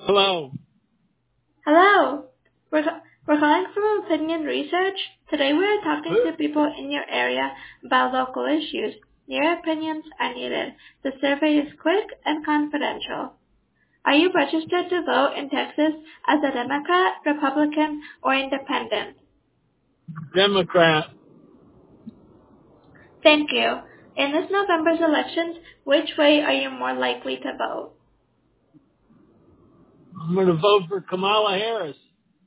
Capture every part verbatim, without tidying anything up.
Hello. Hello. We're, we're calling from Opinion Research. Today we are talking to people in your area about local issues. Your opinions are needed. The survey is quick and confidential. Are you registered to vote in Texas as a Democrat, Republican, or Independent? Democrat. Thank you. In this November's elections, which way are you more likely to vote? I'm going to vote for Kamala Harris.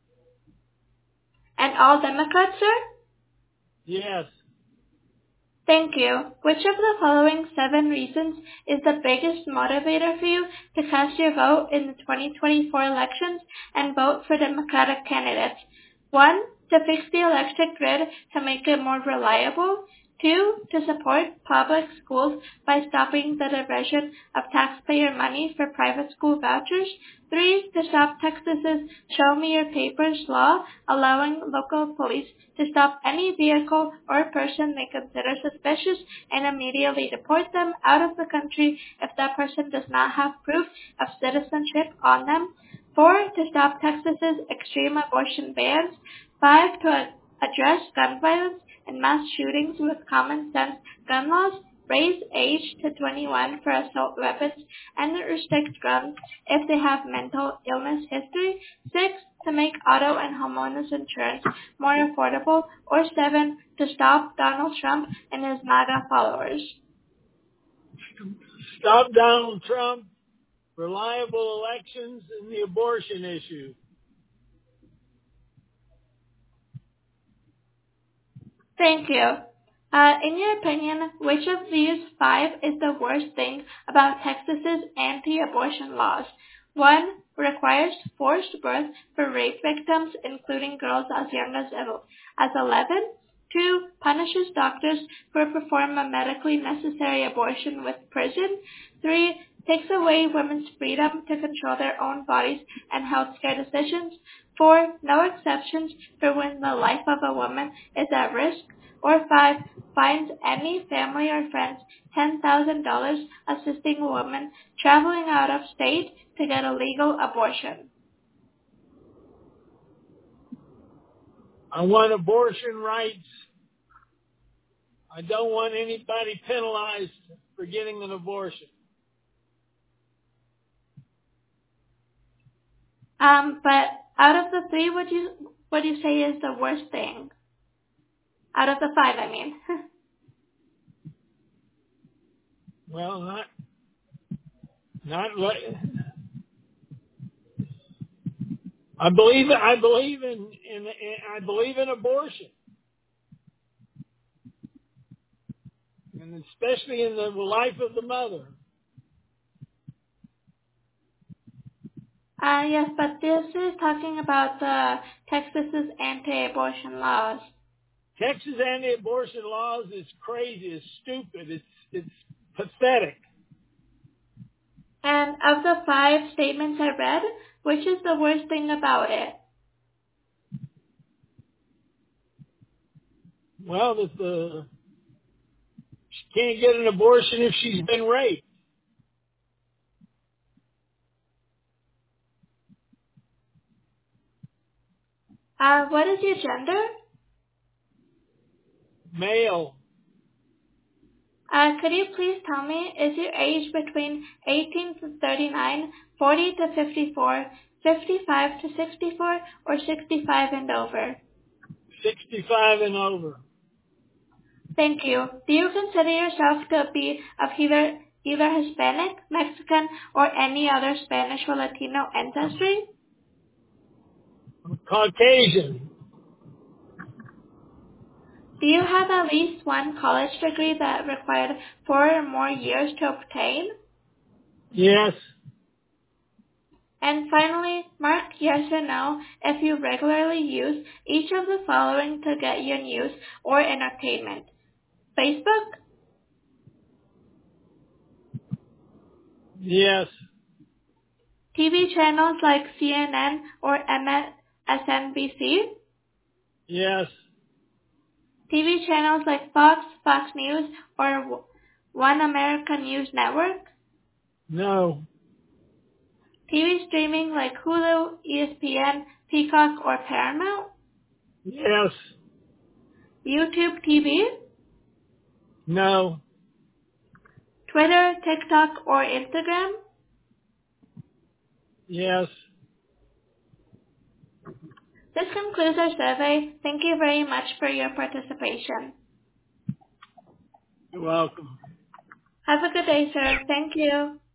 And all Democrats, sir? Yes. Thank you. Which of the following seven reasons is the biggest motivator for you to cast your vote in the twenty twenty-four elections and vote for Democratic candidates? One, to fix the electric grid to make it more reliable. Two, to support public schools by stopping the diversion of taxpayer money for private school vouchers. Three, to stop Texas's Show Me Your Papers law, allowing local police to stop any vehicle or person they consider suspicious and immediately deport them out of the country if that person does not have proof of citizenship on them. Four, to stop Texas's extreme abortion bans. Five, to address gun violence and mass shootings with common sense gun laws. Raise age to twenty-one for assault weapons and restrict guns if they have mental illness history. Six, to make auto and homeowners insurance more affordable. Or seven, to stop Donald Trump and his MAGA followers. Stop Donald Trump, reliable elections, and the abortion issue. Thank you. Uh, in your opinion, which of these five is the worst thing about Texas's anti-abortion laws? One, requires forced birth for rape victims, including girls as young as, as eleven. Two, punishes doctors who perform a medically necessary abortion with prison. Three, takes away women's freedom to control their own bodies and healthcare decisions. Four, no exceptions for when the life of a woman is at risk. Or five, fines any family or friends ten thousand dollars assisting a woman traveling out of state to get a legal abortion. I want abortion rights. I don't want anybody penalized for getting an abortion. Um, but out of the three, what do you what do you say is the worst thing? Out of the five, I mean. Well, not, not like, I believe, I believe in, in, in, I believe in abortion. And especially in the life of the mother. Uh, yes, but this is talking about the Texas's anti-abortion laws. Texas anti-abortion laws is crazy, it's stupid, it's, it's pathetic. And of the five statements I read, which is the worst thing about it? Well, that the she can't get an abortion if she's been raped. Uh, what is your gender? Male. Uh, could you please tell me, is your age between eighteen to thirty-nine, forty to fifty-four, fifty-five to sixty-four, or sixty-five and over? sixty-five and over. Thank you. Do you consider yourself to be of either either Hispanic, Mexican, or any other Spanish or Latino ancestry? Caucasian. Do you have at least one college degree that required four or more years to obtain? Yes. And finally, mark yes or no if you regularly use each of the following to get your news or entertainment. Facebook, Yes. T V channels like C N N or M S N B C, Yes. T V channels like Fox, Fox News, or One American News Network, No. T V streaming like Hulu, E S P N, Peacock, or Paramount? Yes. YouTube T V? No. Twitter, TikTok, or Instagram? Yes. This concludes our survey. Thank you very much for your participation. You're welcome. Have a good day, sir. Thank you.